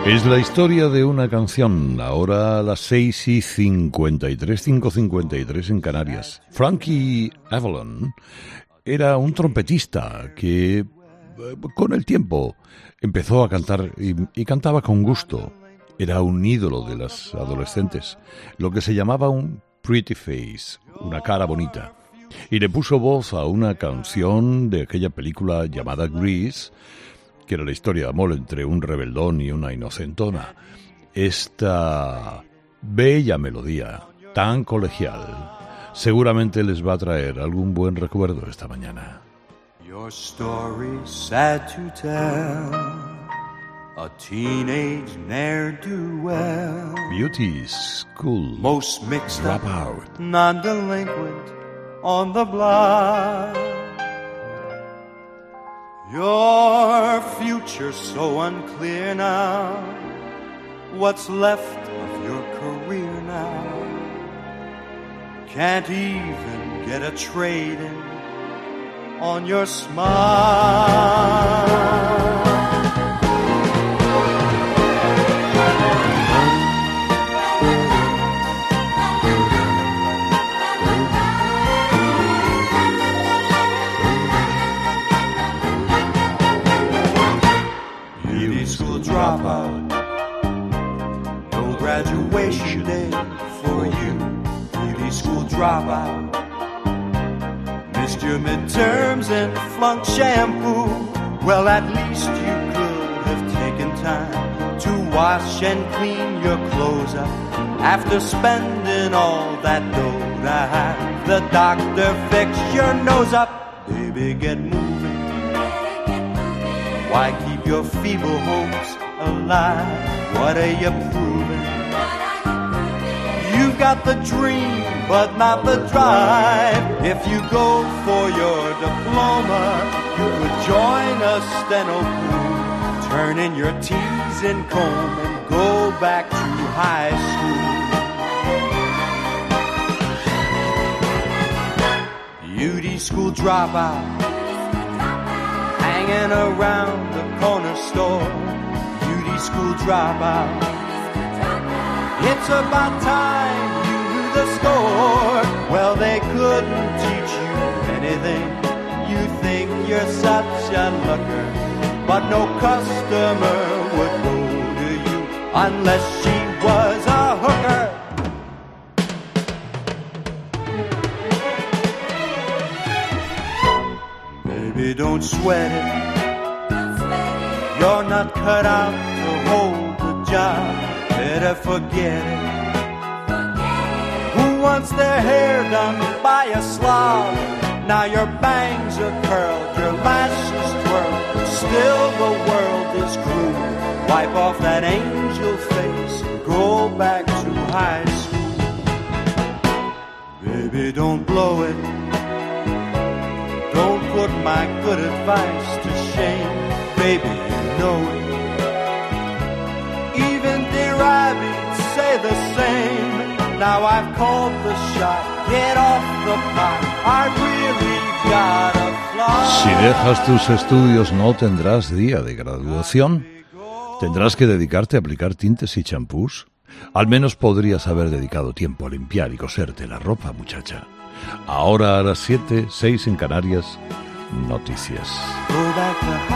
Es la historia de una canción, ahora a las 6:53, 5:53 en Canarias. Frankie Avalon era un trompetista que con el tiempo empezó a cantar y cantaba con gusto. Era un ídolo de las adolescentes, lo que se llamaba un pretty face, una cara bonita. Y le puso voz a una canción de aquella película llamada Grease, que era la historia de amor entre un rebeldón y una inocentona. Esta bella melodía, tan colegial, seguramente les va a traer algún buen recuerdo esta mañana. Your story sad to tell, a teenage ne'er-do-well, Beauty School, most mixed up, Dropout, non-delinquent on the block. Your future so unclear now. What's left of your career now? Can't even get a trade-in on your smile. Dropout, no graduation day for you. Beauty school dropout, missed your midterms and flunked shampoo. Well, at least you could have taken time to wash and clean your clothes up after spending all that dough to have the doctor fix your nose up. Baby, get moving. Why keep your feeble hopes alive? What are you proving? You've got the dream, but not the drive. If you go for your diploma, you could join a steno crew, turn in your T's and comb and go back to high school. Beauty school dropout, hanging around the corner store. Beauty school dropout, it's about time you knew the score. Well, they couldn't teach you anything. You think you're such a looker, but no customer would go to you unless she was a hooker. Baby, don't sweat it. You're not cut out to hold the job. Better forget it. Who wants their hair done by a slob? Now your bangs are curled, your lashes twirl. Still the world is cruel. Wipe off that angel face and go back to high school. Baby, don't blow it. Don't put my good advice to shame. Baby, you know it. Even dear rabbits say the same. Now I've called the shot. Get off the pot. I really gotta fly. Si dejas tus estudios no tendrás día de graduación. Tendrás que dedicarte a aplicar tintes y champús. Al menos podrías haber dedicado tiempo a limpiar y coserte la ropa, muchacha. Ahora a las 7:06 en Canarias, noticias. Go back to